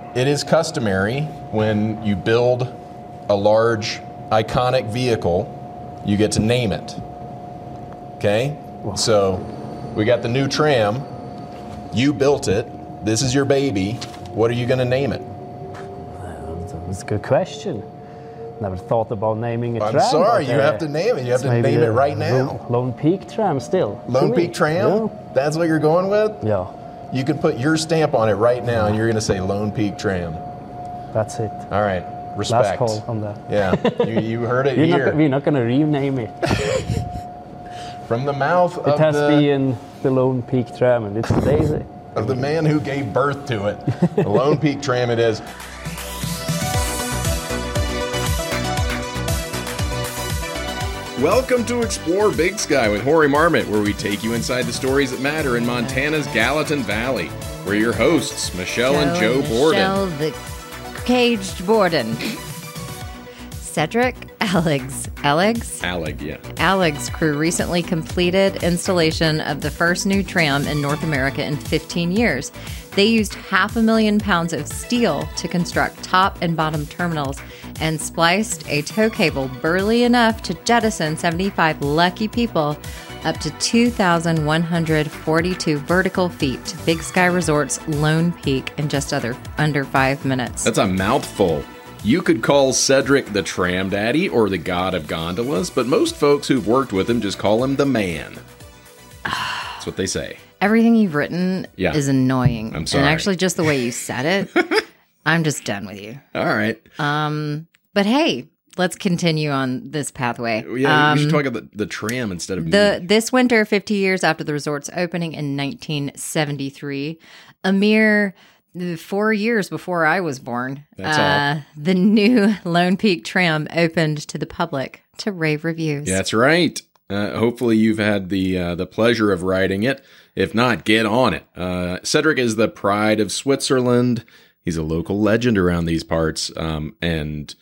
it is customary when you build a large, iconic vehicle, you get to name it. Okay? So we got the new Tram. You built it. This is your baby. What are you going to name it? That's a good question. Never thought about naming a tram. I'm sorry, you have to name it. You have to name it right now. Lone Peak Tram still. Lone Peak Tram? Yeah. That's what you're going with? Yeah. You can put your stamp on it right now, and you're going to say Lone Peak Tram. That's it. All right. Respect. Last call on that. Yeah. You heard it here. We're not going to rename it. From the mouth it has been the Lone Peak Tram, and it's Daisy. Of the man who gave birth to it. The Lone Peak Tram it is. Welcome to Explore Big Sky with Hoary Marmot, where we take you inside the stories that matter in Montana's Gallatin Valley. We're your hosts, Michelle and Joe Borden. Michelle the Caged Borden. Cedric Alleg's crew recently completed installation of the first new tram in North America in 15 years. They used 500,000 pounds of steel to construct top and bottom terminals and spliced a tow cable burly enough to jettison 75 lucky people up to 2,142 vertical feet to Big Sky Resort's Lone Peak in just under 5 minutes. That's a mouthful. You could call Cedric the Tram Daddy or the God of Gondolas, but most folks who've worked with him just call him the man. That's what they say. Everything you've written is annoying. I'm sorry. And actually, just the way you said it, I'm just done with you. All right. But hey, let's continue on this pathway. Yeah, we should talk about the tram instead of this winter, 50 years after the resort's opening in 1973, a mere 4 years before I was born, the new Lone Peak Tram opened to the public to rave reviews. That's right. Hopefully you've had the pleasure of riding it. If not, get on it. Cedric is the pride of Switzerland. He's a local legend around these parts. And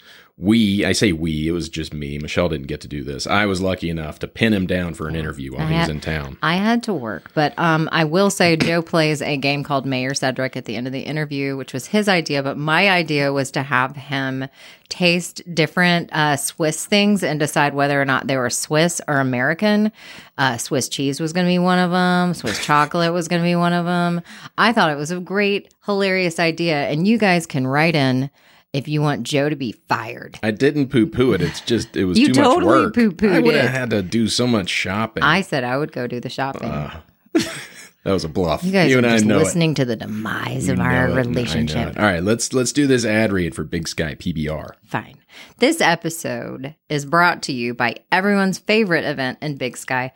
it was just me. Michelle didn't get to do this. I was lucky enough to pin him down for an interview while he was in town. I had to work, but I will say Joe plays a game called Mayor Cedric at the end of the interview, which was his idea, but my idea was to have him taste different Swiss things and decide whether or not they were Swiss or American. Swiss cheese was going to be one of them. Swiss chocolate was going to be one of them. I thought it was a great, hilarious idea, and you guys can write in if you want Joe to be fired. I didn't poo-poo it. It was you too totally much work. Poo-pooed I would have had to do so much shopping. I said I would go do the shopping. That was a bluff. You guys are just listening to the demise of our relationship. All right, let's do this ad read for Big Sky PBR. Fine. This episode is brought to you by everyone's favorite event in Big Sky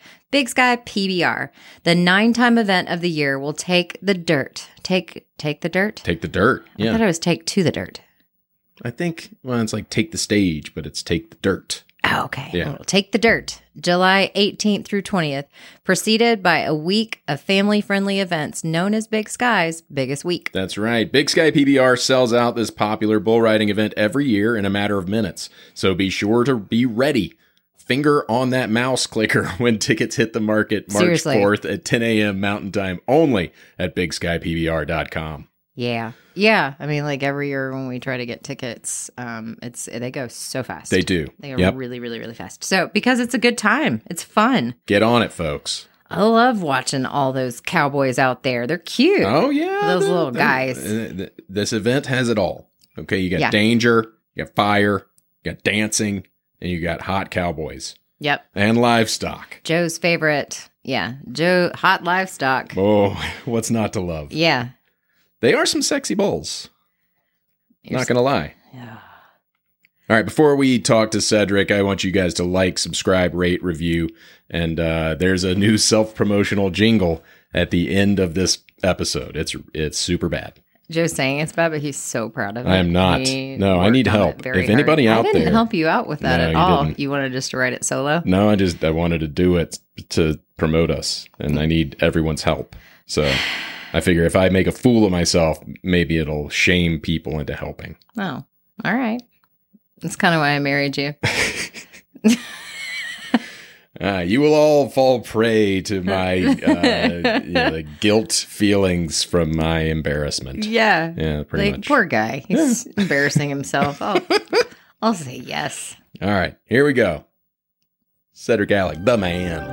PBR. The 9-time event of the year will take the dirt. Take the dirt? Take the dirt, yeah. I thought it was take to the dirt. I think, it's like take the stage, but it's take the dirt. Oh, okay. Yeah. Well, take the dirt. July 18th through 20th, preceded by a week of family-friendly events known as Big Sky's Biggest Week. That's right. Big Sky PBR sells out this popular bull riding event every year in a matter of minutes. So be sure to be ready. Finger on that mouse clicker when tickets hit the market March 4th at 10 a.m. Mountain Time only at BigSkyPBR.com. Yeah. Yeah. I mean, like every year when we try to get tickets, they go so fast. They do. They go really, really, really fast. So because it's a good time. It's fun. Get on it, folks. I love watching all those cowboys out there. They're cute. Oh, yeah. Those little guys. This event has it all. Okay, you got danger, you got fire, you got dancing, and you got hot cowboys. Yep. And livestock. Joe's favorite. Yeah. Hot livestock. Oh, what's not to love? Yeah. They are some sexy bulls. Not going to lie. Yeah. All right, before we talk to Cedric, I want you guys to like, subscribe, rate, review, and there's a new self-promotional jingle at the end of this episode. It's super bad. Joe's saying it's bad, but he's so proud of it. I am not. No, I need help. If anybody out there... I didn't help you out with that at all. Didn't. You wanted just to write it solo? No, I wanted to do it to promote us, and I need everyone's help. So I figure if I make a fool of myself, maybe it'll shame people into helping. Oh, all right. That's kind of why I married you. You will all fall prey to my the guilt feelings from my embarrassment. Yeah, pretty much. Poor guy. He's embarrassing himself. I'll say yes. All right, here we go. Cedric Alec, the man.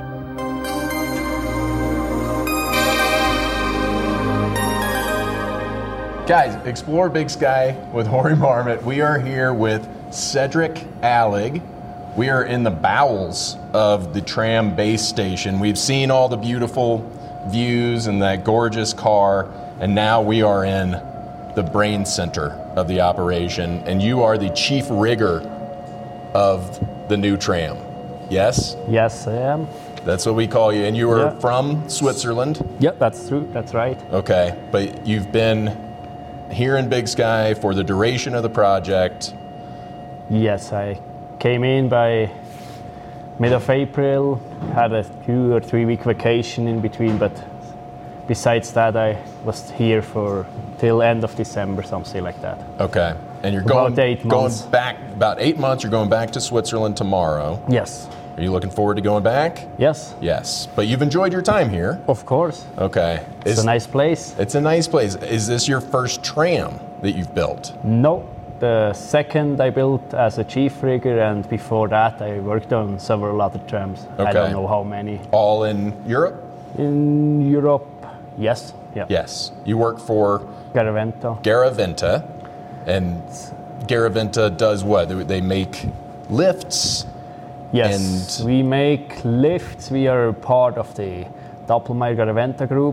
Guys, explore Big Sky with Hori Marmot. We are here with Cedric Alec. We are in the bowels of the tram base station. We've seen all the beautiful views and that gorgeous car, and now we are in the brain center of the operation, and you are the chief rigger of the new tram. Yes? Yes, I am. That's what we call you. And you are Yeah. from Switzerland? Yep, that's true. That's right. Okay, but you've been here in Big Sky for the duration of the project. Yes, I came in by mid of April, had a 2 or 3 week vacation in between, but besides that, I was here for till end of December, something like that. Okay, and you're About going 8 months. back about 8 months. You're going back to Switzerland tomorrow. Yes. Are you looking forward to going back? Yes, Yes, but you've enjoyed your time here. of course. Okay, It's a nice place. It's a nice place. Is this your first tram that you've built? No, the second I built as a chief rigger, and before that I worked on several other trams. I Okay. don't know how many. All in Europe? In Europe, yes. Yeah. Yes. You work for Garaventa. Garaventa, and Garaventa does what? They make lifts. Yes, we make lifts. We are part of the Doppelmayr Garaventa group,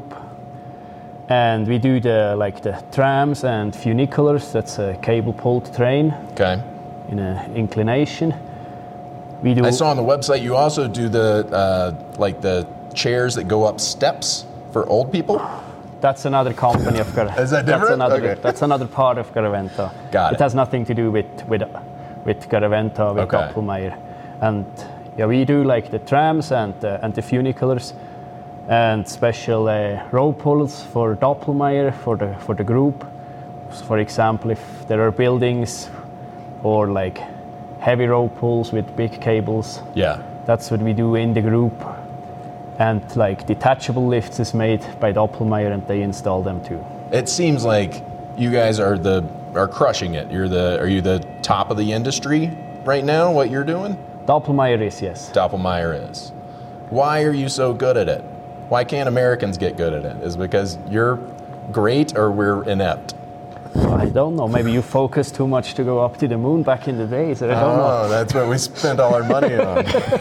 and we do the trams and funiculars. That's a cable-pulled train Okay. in an inclination. We do. I saw on the website you also do the chairs that go up steps for old people. That's another company of Garaventa. Is that different? Okay. That's another part of Garaventa. Got it. It has nothing to do with Garaventa, with Okay. Doppelmayr. And yeah, we do like the trams and the funiculars and special rope pulls for Doppelmayr for the group. For example, if there are buildings or like heavy rope pulls with big cables, Yeah. that's what we do in the group. And like detachable lifts is made by Doppelmayr, and they install them too. It seems like you guys are crushing it. Are you the top of the industry right now? What you're doing? Doppelmayr is, yes. Doppelmayr is. Why are you so good at it? Why can't Americans get good at it? Is it because you're great or we're inept? I don't know. Maybe you focused too much to go up to the moon back in the days. I don't know. Oh, that's what we spent all our money on.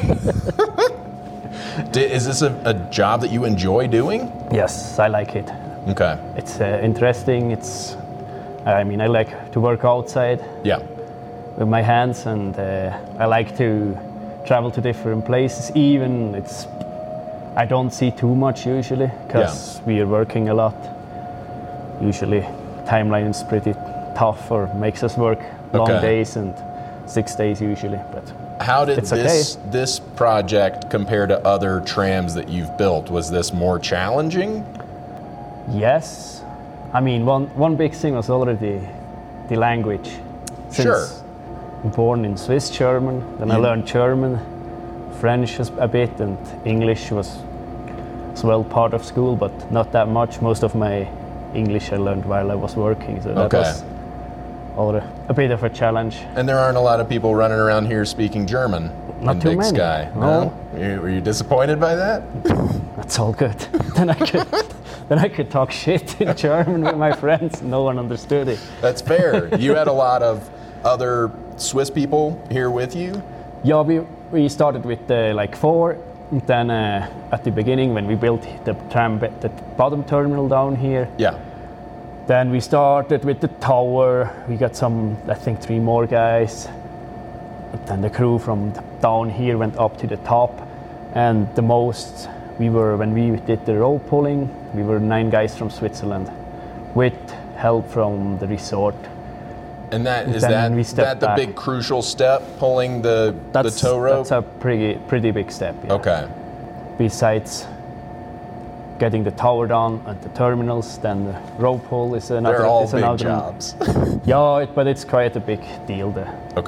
Is this a job that you enjoy doing? Yes, I like it. Okay. It's interesting. I like to work outside Yeah. with my hands, and I like to travel to different places. Even I don't see too much usually because we are working a lot. Usually, timeline is pretty tough or makes us work long Okay. days and 6 days usually. But How did It's okay. this project compare to other trams that you've built? Was this more challenging? yes, I mean one big thing was already the language. Sure. Born in Swiss German, then I learned German, French a bit, and English was as well part of school, but not that much. Most of my English I learned while I was working, so that Okay. was a bit of a challenge. And there aren't a lot of people running around here speaking German Not in too Big many. Sky. No. Were you disappointed by that? That's all good. then I could talk shit in German with my friends. No one understood it. That's fair. You had a lot of other Swiss people here with you? Yeah, we started with 4, and then at the beginning when we built the bottom terminal down here, Yeah. then we started with the tower. We got I think 3 more guys. And then the crew from down here went up to the top, and the most when we did the rope pulling, we were 9 guys from Switzerland, with help from the resort. And is then we stepped that the back. big crucial step, pulling the tow rope? That's a pretty big step. Yeah. Okay. Besides getting the tower down and the terminals, then the rope pull is another. They're all is big another jobs. Yeah, but it's quite a big deal there. Okay.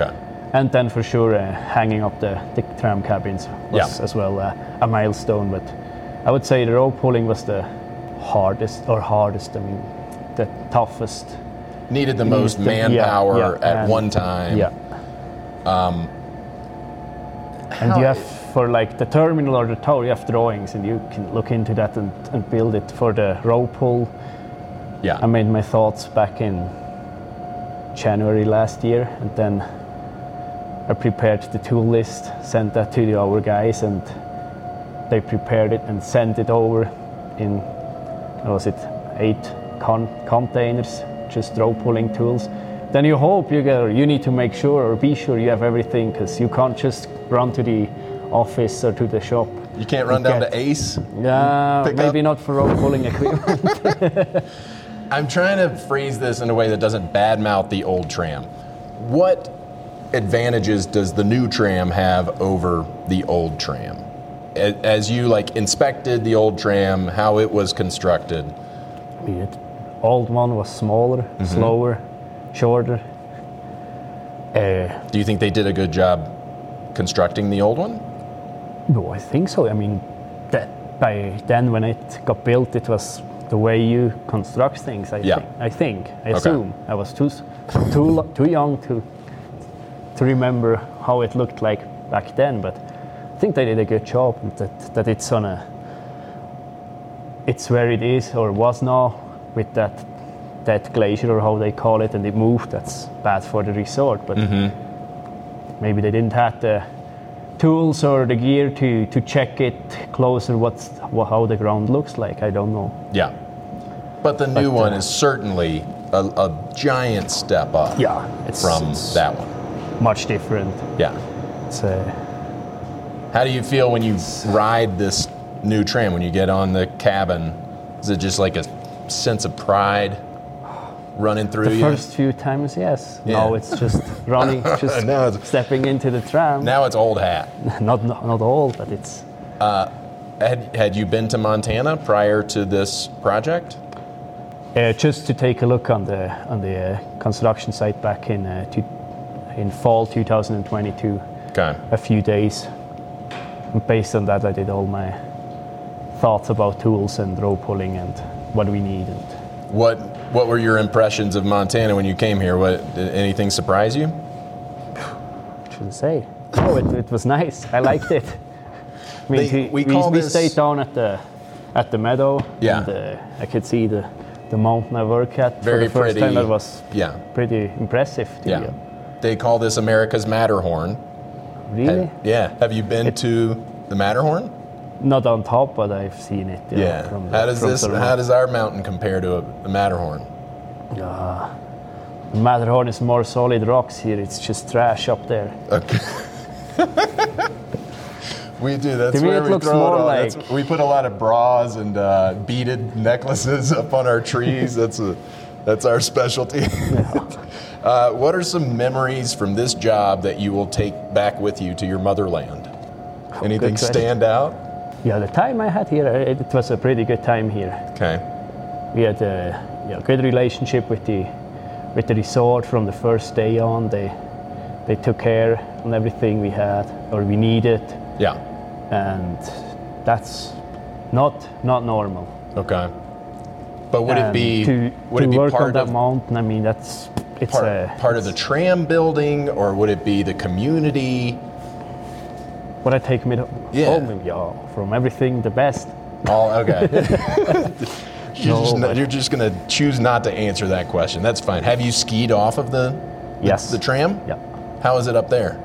And then for sure, hanging up the tram cabins was as well a milestone. But I would say the rope pulling was the hardest, I mean, the toughest. Needed the most manpower at one time. Yeah. And you have, for like the terminal or the tower, you have drawings, and you can look into that and build it. For the rope pull, I made my thoughts back in January last year, and then I prepared the tool list, sent that to our guys, and they prepared it and sent it over in, 8 containers, just rope pulling tools. Then you hope you need to make sure or be sure you have everything, because you can't just run to the office or to the shop. You can't run down to Ace? Yeah, maybe not for rope pulling equipment. I'm trying to phrase this in a way that doesn't badmouth the old tram. What advantages does the new tram have over the old tram? As you inspected the old tram, how it was constructed? The old one was smaller, slower, shorter. Do you think they did a good job constructing the old one? No, I think so. I mean, by then when it got built, it was the way you construct things. I assume. I was too young to remember how it looked like back then, but I think they did a good job. That it's it's where it is or was now with that glacier or how they call it, and it moved. That's bad for the resort, but maybe they didn't have the tools or the gear to check it closer how the ground looks like. I don't know. Yeah, but the new one is certainly a giant step up. Yeah, from that one. Much different. Yeah. It's how do you feel when you ride this new tram, when you get on the cabin? Is it just like a sense of pride running through you? The first few times, yes. Yeah. Now it's just running, just stepping into the tram. Now it's old hat. Not old, but it's... Had you been to Montana prior to this project? Just to take a look on the construction site back in fall 2022. Okay. A few days. And based on that, I did all my thoughts about tools and rope pulling and what we need. And what were your impressions of Montana when you came here? Did anything surprise you? I shouldn't say. No, it was nice. I liked it. I mean, we stayed down at the meadow. Yeah. And I could see the mountain I work at. Very for the first pretty. time. It was pretty impressive. Yeah. They call this America's Matterhorn. Really? Have you been to the Matterhorn? Not on top, but I've seen it. How does our mountain compare to a Matterhorn? The Matterhorn is more solid rocks here. It's just trash up there. Okay. We do. That's to me, where it we throw throw it all. like... We put a lot of bras and beaded necklaces up on our trees. That's our specialty. What are some memories from this job that you will take back with you to your motherland? Anything stand out? Yeah, the time I had here, it was a pretty good time here. Okay. We had a good relationship with the resort from the first day on. They took care on everything we had or we needed. Yeah. And that's not normal. Okay. But would it be to work part on that of mountain? I mean, part of the tram building, or would it be the community? Would I take me home? Yeah, from everything the best. Oh, okay. You're just going to choose not to answer that question. That's fine. Have you skied off of the tram? Yeah. How is it up there?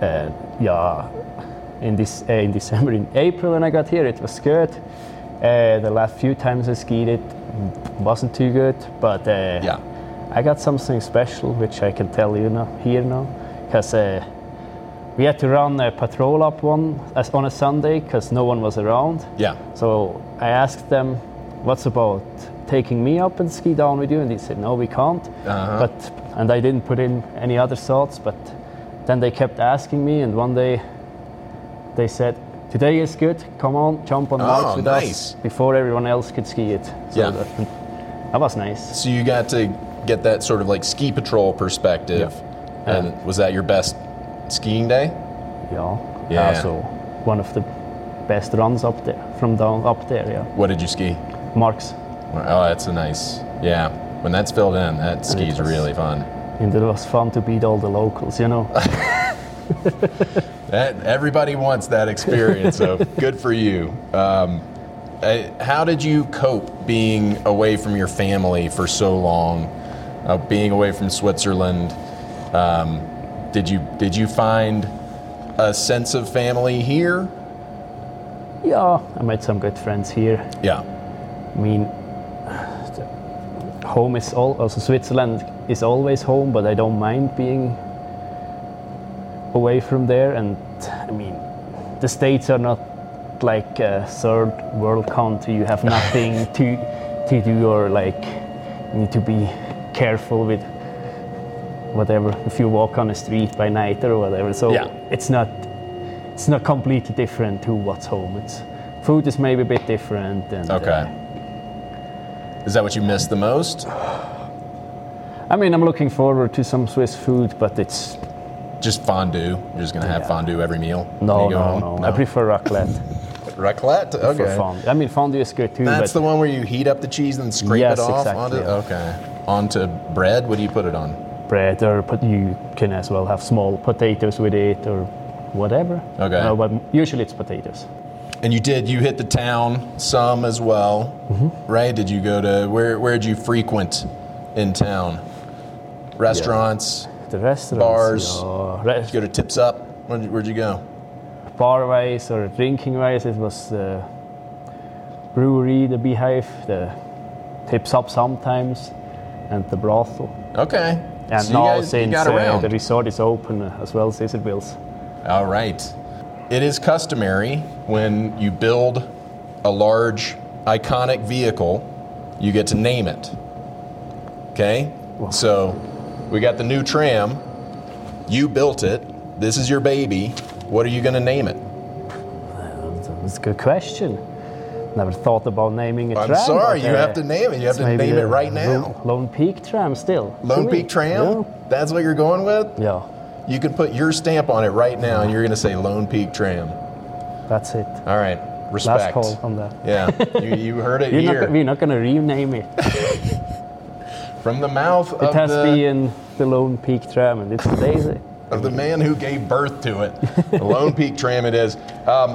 In December, in April when I got here, it was good. The last few times I skied it wasn't too good, but I got something special which I can tell you now, because we had to run a patrol up on a Sunday because no one was around. Yeah. So I asked them, "What's about taking me up and ski down with you?" And they said, "No, we can't." And I didn't put in any other thoughts, but then they kept asking me, and one day they said, "Today is good. Come on, jump on the bikes with us," before everyone else could ski it. So that was nice. So you got to get that sort of like ski patrol perspective. Yeah. And was that your best skiing day? Yeah. So one of the best runs up there, from down up there, yeah. What did you ski? Marks. Oh, that's a nice, yeah. When that's filled in, that ski's really fun. And it was fun to beat all the locals, you know. Everybody wants that experience, so good for you. How did you cope being away from your family for so long, being away from Switzerland? Did you find a sense of family here? Yeah, I made some good friends here. Yeah. I mean, home is also Switzerland is always home, but I don't mind being away from there. And I mean, the States are not like a third world country. You have nothing to do, or like you need to be careful with whatever if you walk on the street by night or whatever. So yeah. It's not completely different to what's home. Food is maybe a bit different. And, okay. Is that what you miss the most? I mean, I'm looking forward to some Swiss food, but it's just fondue. You're just gonna have fondue every meal. No. I prefer raclette. Raclette? Okay. Fondue. I mean, fondue is good too. That's the one where you heat up the cheese and scrape it off exactly, onto bread. What do you put it on? Bread, or you can as well have small potatoes with it, or whatever. Okay. But usually it's potatoes. And you hit the town some as well, right? Did you go to, where did you frequent in town? Restaurants? Yeah. The restaurants. Bars? Did you go to Tips Up? Where'd you go? Bar-wise or drinking-wise, it was the brewery, the Beehive, the Tips Up sometimes, and the brothel. Okay. And so now since the resort is open as well, Sizzlebills. All right. It is customary when you build a large, iconic vehicle, you get to name it. Okay? Wow. So we got the new tram. You built it. This is your baby. What are you going to name it? That's a good question. Never thought about naming a tram. I'm sorry, you have to name it. You have to name it right now. Lone Peak Tram still. Lone Peak Tram? Yeah. That's what you're going with? Yeah. You can put your stamp on it right now, and you're going to say Lone Peak Tram. That's it. All right. Respect. Last call on that. Yeah. You heard it here. We're not going to rename it. From the mouth of it has been the Lone Peak Tram, and it stays it. Of the man who gave birth to it. The Lone Peak Tram it is.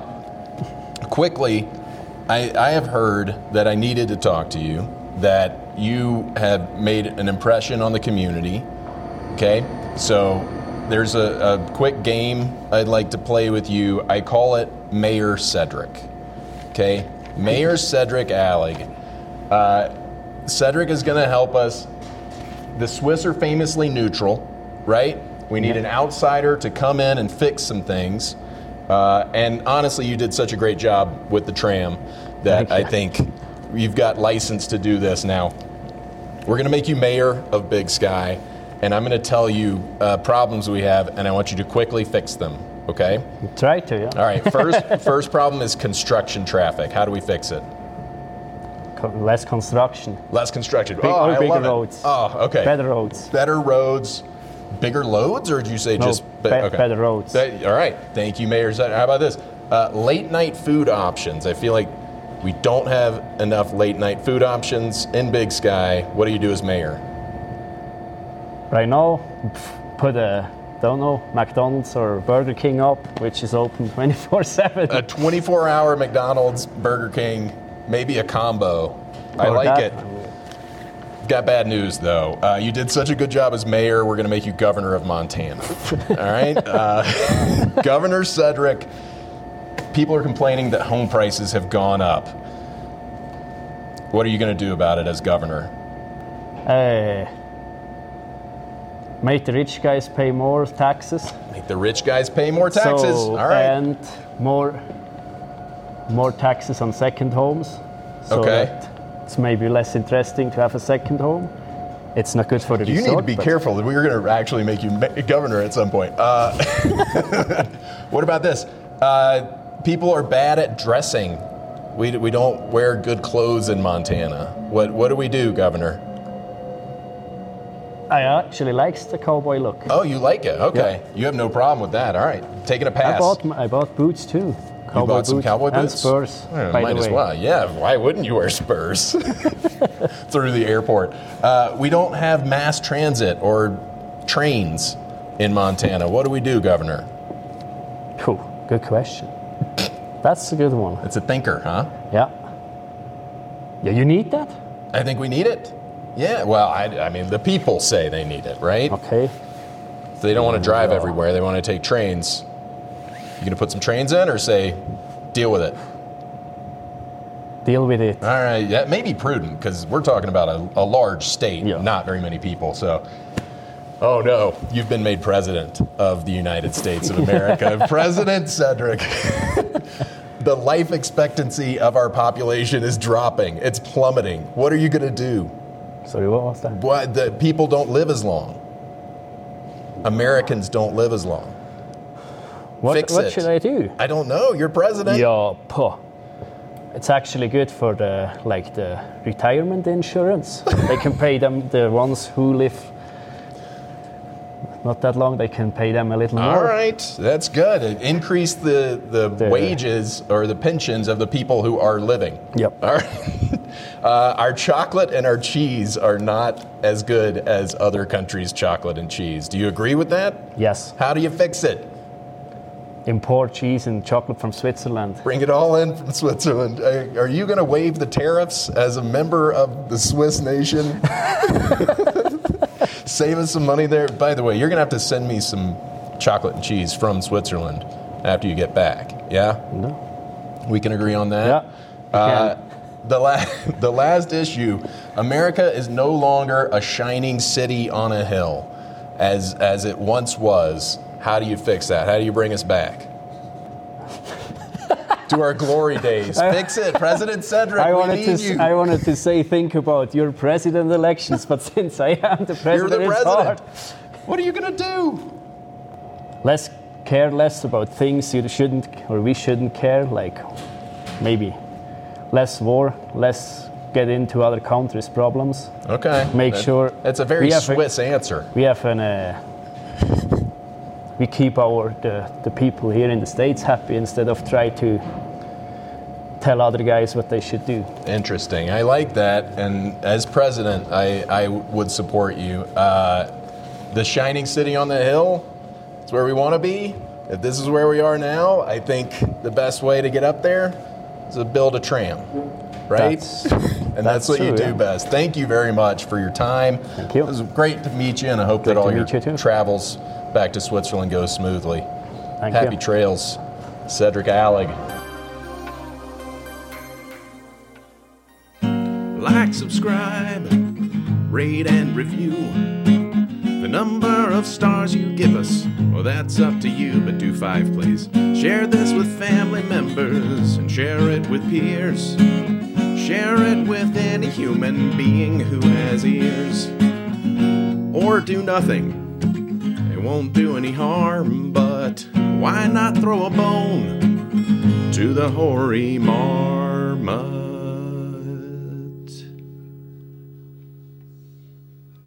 Quickly, I have heard that I needed to talk to you, that you have made an impression on the community. Okay? So there's a quick game I'd like to play with you. I call it Mayor Cedric. Okay? Mayor Cedric Allig. Cedric is going to help us. The Swiss are famously neutral, right? We need an outsider to come in and fix some things. And honestly, you did such a great job with the tram that I think you've got license to do this now. We're going to make you mayor of Big Sky, and I'm going to tell you problems we have, and I want you to quickly fix them, okay? Try to, yeah. All right, first problem is construction traffic. How do we fix it? Less construction. Less construction. Bigger roads. Oh, okay. Better roads. Better roads. Bigger loads, or did you say just better roads? All right. Thank you, Mayor. How about this? Late night food options. I feel like we don't have enough late night food options in Big Sky. What do you do as mayor? Right now, put McDonald's or Burger King up, which is open 24/7. A 24-hour McDonald's, Burger King, maybe a combo. I like it. Got bad news, though. You did such a good job as mayor, we're going to make you governor of Montana. All right? Governor Cedric, people are complaining that home prices have gone up. What are you going to do about it as governor? Make the rich guys pay more taxes. Make the rich guys pay more taxes. All right. And more taxes on second homes. So that it's maybe less interesting to have a second home. It's not good for the resort. You need to be careful. We're going to actually make you governor at some point. What about this? People are bad at dressing. We don't wear good clothes in Montana. What do we do, Governor? I actually likes the cowboy look. Oh, you like it? Okay. You have no problem with that. All right. Taking a pass. I bought boots too. You bought some cowboy boots? And Spurs, Yeah, by might the as way. well. Yeah, why wouldn't you wear Spurs through the airport? We don't have mass transit or trains in Montana. What do we do, Governor? Phew, good question. That's a good one. It's a thinker, huh? Yeah. Yeah, you need that? I think we need it. Yeah, well, I mean, the people say they need it, right? Okay. They don't want to drive everywhere. They want to take trains. You going to put some trains in or say, deal with it? Deal with it. All right, that may be prudent because we're talking about a large state, not very many people. So, oh no, you've been made president of the United States of America. President Cedric. The life expectancy of our population is dropping. It's plummeting. What are you going to do? Sorry, what was that? What, the people don't live as long. Americans don't live as long. Fix What it. should I do? I don't know. You're president. Yeah, it's actually good for the retirement insurance. They can pay them, the ones who live not that long, they can pay them a little more. All right, that's good. Increase the wages or the pensions of the people who are living. Yep. All right. Our chocolate and our cheese are not as good as other countries' chocolate and cheese. Do you agree with that? Yes. How do you fix it? Import cheese and chocolate from Switzerland. Bring it all in from Switzerland. Are you going to waive the tariffs as a member of the Swiss nation? Save us some money there. By the way, you're going to have to send me some chocolate and cheese from Switzerland after you get back. Yeah? No. We can agree on that? Yeah. The last issue, America is no longer a shining city on a hill as it once was. How do you fix that? How do you bring us back to our glory days? Fix it, President Cedric. I I wanted to say think about your president elections, but since I am the president, You're the it's president. hard. What are you going to do? Care less about things you shouldn't or we shouldn't care, like maybe less war, less get into other countries' problems. Okay. Make sure That's a very Swiss answer. We have we keep the people here in the States happy instead of try to tell other guys what they should do. Interesting. I like that. And as president, I would support you. The shining city on the hill, it's where we want to be. If this is where we are now, I think the best way to get up there is to build a tram, right? That's what true, you do yeah. best. Thank you very much for your time. Thank you. It was great to meet you, and I hope Great that all to your meet you too. travels back to Switzerland go smoothly. Happy you. trails, Cedric Allig. Like, subscribe, rate, and review. The number of stars you give us, well, that's up to you, but do 5, please. Share this with family members and share it with peers. Share it with any human being who has ears. Or do nothing. It won't do any harm, but why not throw a bone to the hoary marmot?